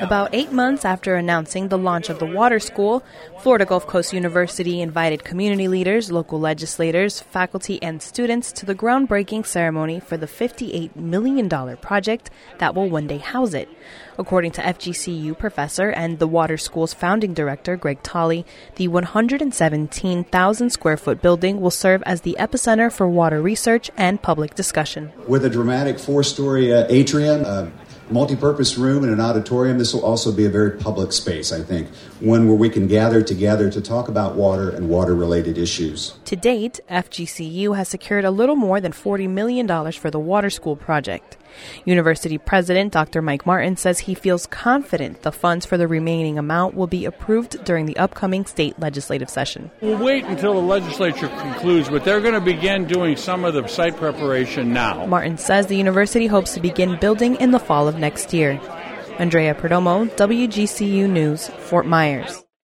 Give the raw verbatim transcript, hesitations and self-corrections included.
About eight months after announcing the launch of the water school, Florida Gulf Coast University invited community leaders, local legislators, faculty, and students to the groundbreaking ceremony for the fifty-eight million dollars project that will one day house it. According to F G C U professor and the water school's founding director, Greg Tolley, the one hundred seventeen thousand square foot building will serve as the epicenter for water research and public discussion. With a dramatic four-story uh, atrium, uh, multi-purpose room and an auditorium, this will also be a very public space, I think, one where we can gather together to talk about water and water-related issues. To date, F G C U has secured a little more than forty million dollars for the water school project. University President Doctor Mike Martin says he feels confident the funds for the remaining amount will be approved during the upcoming state legislative session. We'll wait until the legislature concludes, but they're going to begin doing some of the site preparation now. Martin says the university hopes to begin building in the fall of next year. Andrea Perdomo, W G C U News, Fort Myers.